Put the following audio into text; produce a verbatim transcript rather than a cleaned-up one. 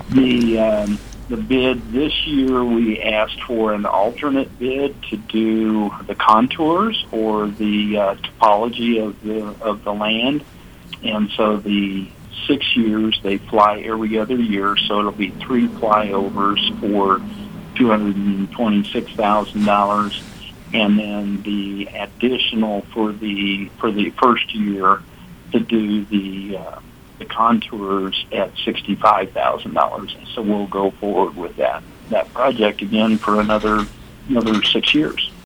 The um, the bid this year, we asked for an alternate bid to do the contours or the uh, topology of the of the land, and so the six years they fly every other year, so it'll be three flyovers for two hundred and twenty-six thousand dollars, and then the additional for the for the first year to do the uh, the contours at sixty-five thousand dollars. So we'll go forward with that that project again for another another six years.